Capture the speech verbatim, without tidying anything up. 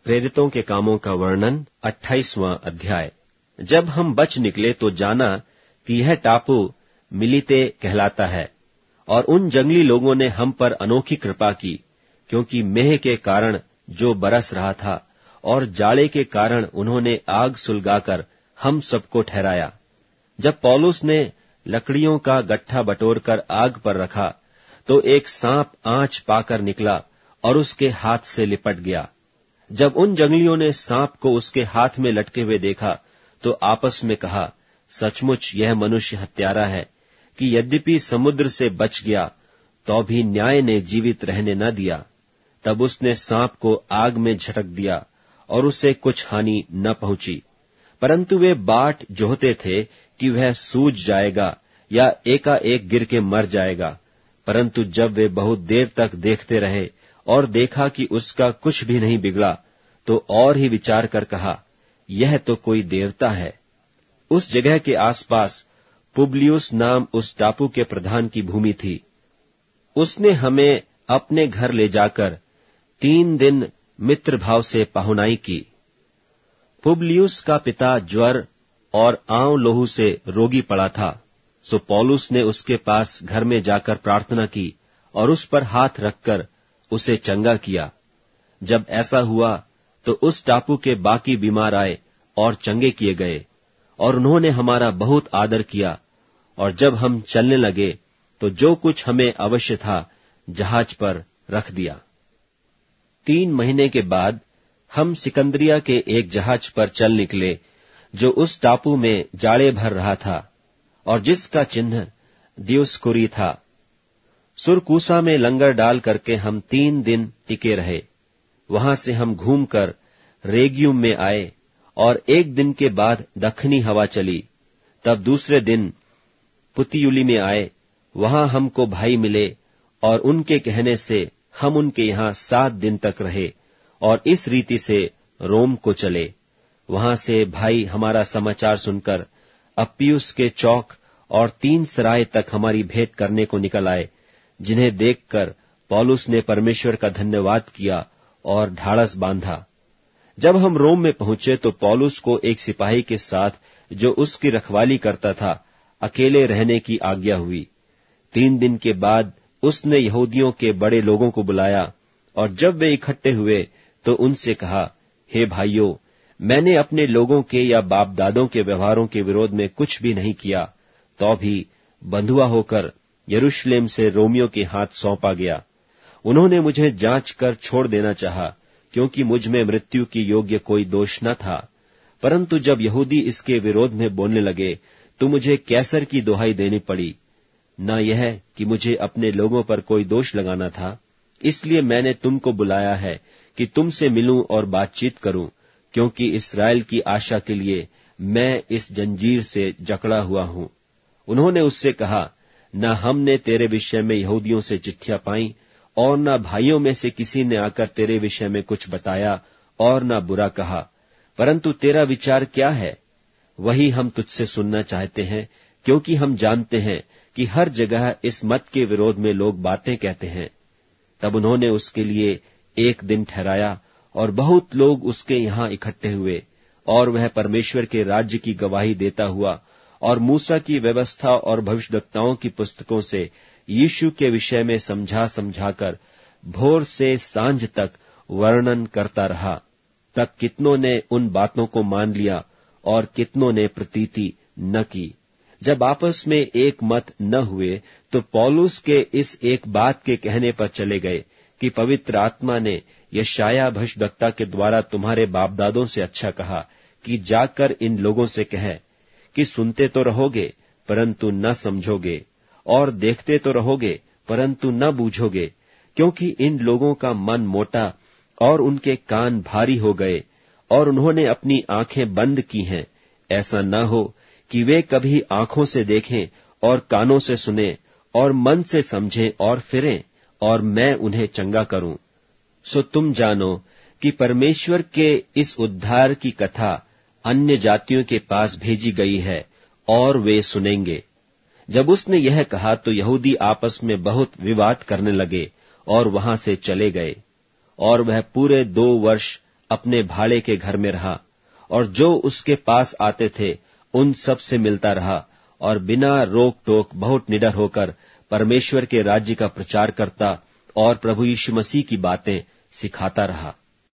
प्रेरितों के कामों का वर्णन, अट्ठाईसवां अध्याय। जब हम बच निकले तो जाना कि यह टापू मिलीते कहलाता है, और उन जंगली लोगों ने हम पर अनोखी कृपा की, क्योंकि मेह के कारण जो बरस रहा था और जाड़े के कारण उन्होंने आग सुलगाकर हम सबको ठहराया। जब पौलुस ने लकड़ियों का गट्ठा बटोरकर आग पर रखा तो एक सांप आंच पाकर निकला और उसके हाथ से लिपट गया। जब उन जंगलियों ने सांप को उसके हाथ में लटके हुए देखा तो आपस में कहा, सचमुच यह मनुष्य हत्यारा है कि यद्यपि समुद्र से बच गया तो भी न्याय ने जीवित रहने न दिया। तब उसने सांप को आग में झटक दिया और उसे कुछ हानि न पहुंची, परंतु वे बाट जोहते थे कि वह सूज जाएगा या एकाएक गिर के मर जाएगा। परंतु जब वे बहुत देर तक देखते रहे और देखा कि उसका कुछ भी नहीं बिगड़ा, तो और ही विचार कर कहा, यह तो कोई देवता है। उस जगह के आसपास पुबलियुस नाम उस टापू के प्रधान की भूमि थी। उसने हमें अपने घर ले जाकर तीन दिन मित्र भाव से पहुनाई की। पुबलियुस का पिता ज्वर और आंव लोहू से रोगी पड़ा था, सो पौलुस ने उसके पास घर में जाकर प्रार्थना की और उस पर हाथ रखकर उसे चंगा किया। जब ऐसा हुआ तो उस टापू के बाकी बीमार आए और चंगे किए गए, और उन्होंने हमारा बहुत आदर किया। और जब हम चलने लगे तो जो कुछ हमें अवश्य था जहाज पर रख दिया। तीन महीने के बाद हम सिकंदरिया के एक जहाज पर चल निकले, जो उस टापू में जाड़े भर रहा था और जिसका चिन्ह दियोस्कुरी था। सुरकूसा में लंगर डाल करके हम तीन दिन टिके रहे। वहां से हम घूमकर रेगियुम में आए और एक दिन के बाद दक्षिणी हवा चली। तब दूसरे दिन पुतियुली में आए। वहां हमको भाई मिले और उनके कहने से हम उनके यहां सात दिन तक रहे और इस रीति से रोम को चले। वहां से भाई हमारा समाचार सुनकर अप्पियुस के चौक और तीन सराय तक हमारी भेंट करने को निकल आए, जिन्हें देखकर पौलुस ने परमेश्वर का धन्यवाद किया और ढाढ़स बांधा। जब हम रोम में पहुंचे तो पौलुस को एक सिपाही के साथ जो उसकी रखवाली करता था अकेले रहने की आज्ञा हुई। तीन दिन के बाद उसने यहूदियों के बड़े लोगों को बुलाया, और जब वे इकट्ठे हुए तो उनसे कहा, हे भाइयों, मैंने अपने लोगों के या बाप दादों के व्यवहारों के विरोध में कुछ भी नहीं किया, तो भी बंधुआ होकर यरूशलेम से रोमियों के हाथ सौंपा गया। उन्होंने मुझे जांच कर छोड़ देना चाहा, क्योंकि मुझ में मृत्यु की योग्य कोई दोष न था। परंतु जब यहूदी इसके विरोध में बोलने लगे तो मुझे कैसर की दुहाई देनी पड़ी। न यह कि मुझे अपने लोगों पर कोई दोष लगाना था, इसलिए मैंने तुमको बुलाया है कि तुमसे मिलूं और बातचीत करूं, क्योंकि इस्राएल की आशा के लिए मैं इस जंजीर से जकड़ा हुआ हूं। उन्होंने उससे कहा, न हमने तेरे विषय में यहूदियों से चिट्ठियां पाई और न भाइयों में से किसी ने आकर तेरे विषय में कुछ बताया और न बुरा कहा, परंतु तेरा विचार क्या है, वही हम तुझसे सुनना चाहते हैं, क्योंकि हम जानते हैं कि हर जगह इस मत के विरोध में लोग बातें कहते हैं। तब उन्होंने उसके लिए एक दिन ठहराया और बहुत लोग उसके यहां इकट्ठे हुए, और वह परमेश्वर के राज्य की गवाही देता हुआ और मूसा की व्यवस्था और भविष्यद्वक्ताओं की पुस्तकों से यीशु के विषय में समझा समझाकर भोर से सांझ तक वर्णन करता रहा। तब कितनों ने उन बातों को मान लिया और कितनों ने प्रतीति न की। जब आपस में एक मत न हुए तो पौलुस के इस एक बात के कहने पर चले गए कि पवित्र आत्मा ने यशायाह भविष्यद्वक्ता के द्वारा तुम्हारे बापदादों से अच्छा कहा कि जाकर इन लोगों से कह कि सुनते तो रहोगे परंतु न समझोगे, और देखते तो रहोगे परंतु न बूझोगे, क्योंकि इन लोगों का मन मोटा और उनके कान भारी हो गए और उन्होंने अपनी आंखें बंद की हैं। ऐसा न हो कि वे कभी आंखों से देखें और कानों से सुनें और मन से समझें और फिरें, और मैं उन्हें चंगा करूं। सो तुम जानो कि परमेश्वर के इस उद्धार की कथा अन्य जातियों के पास भेजी गई है और वे सुनेंगे। जब उसने यह कहा तो यहूदी आपस में बहुत विवाद करने लगे और वहां से चले गए, और वह पूरे दो वर्ष अपने भाड़े के घर में रहा और जो उसके पास आते थे उन सब से मिलता रहा और बिना रोक टोक बहुत निडर होकर परमेश्वर के राज्य का प्रचार करता और प्रभु यीशु मसीह की बातें सिखाता रहा।